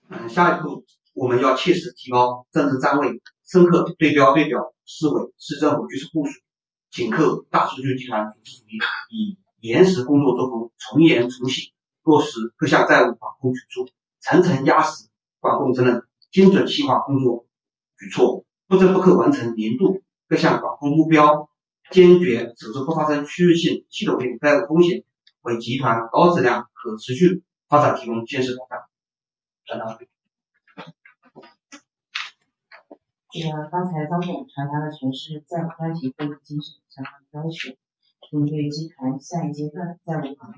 下一步我们要切实提高政治站位，深刻对标市委、市政府军事部署，紧扣大数据集团组织主义，以严实工作作风从严从细落实各项债务管控举措，层层压实管控责任，精准细化工作举措，不折不扣完成年度各项管控目标，坚决守住不发生区域性、系统性债务风险，为集团高质量可持续发展提供坚实保障。 刚才张总传达的全是债务专题会议精神相关要求，并对集团下一阶段债务管控